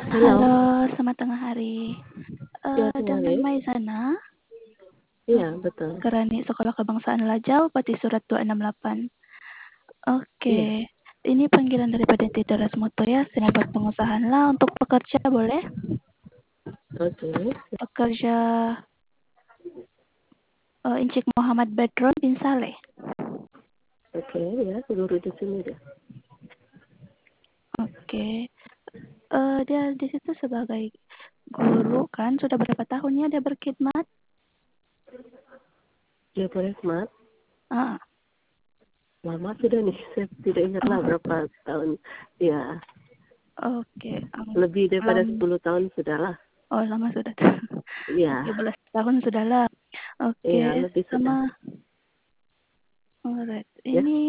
Halo, Halo, selamat tengah hari. ya tengah Dengan hari. Maizana, Iya, betul. Kerani Sekolah Kebangsaan Lajau, Pati Surat 268. Oke, Iya, ini panggilan daripada Tidak Rasmuto ya. Saya mau buat pengusahaan lah untuk pekerja, boleh? oke. Pekerja Encik Muhammad Bedron bin Saleh. Oke, ya, guru di sini dia. Oke, dia di situ sebagai guru kan. Sudah berapa tahunnya dia berkhidmat? Dia boleh smart. Ah, Lama sudah nih, saya tidak ingat lah berapa tahun. Ya, oke, lebih daripada lama. 10 tahun sudah lah. Oh, lama sudah. Iya, 13 tahun sudah lah. Oke, iya, lebih sudah. sama alright. Ya, Ini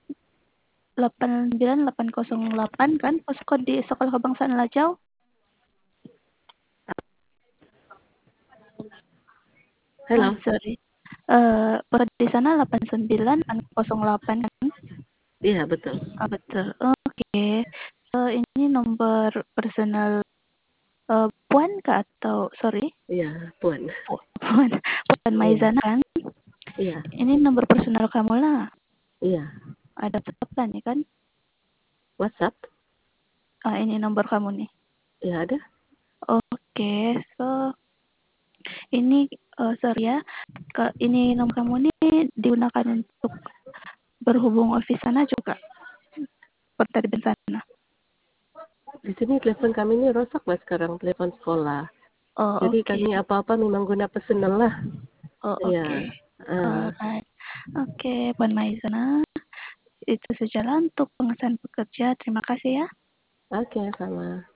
89808 kan poskode di Sekolah Kebangsaan Lajau. halo. Sorry. Poskode di sana 89808 kan? Iya, betul. Betul. Oke. Ini nomor personal Puan kah atau sorry? Iya, Puan. Puan Iya, Maizana kan? iya, Ini nomor personal kamu lah. iya. Ada WhatsApp nih kan? WhatsApp? Ini nomor kamu nih. Iya, ada. Oke, so ini sorry ya, ini nomor kamu ini digunakan untuk berhubung office sana juga, seperti di bencana. Di sini telepon kami ini rosak lah sekarang, telepon sekolah. Oh Jadi oke, kami apa-apa memang guna personal lah. oh Iya. oke, Ah, alright, oke, Puan Maizana, itu sajalah untuk pengesahan pekerja. Terima kasih ya. oke, sama.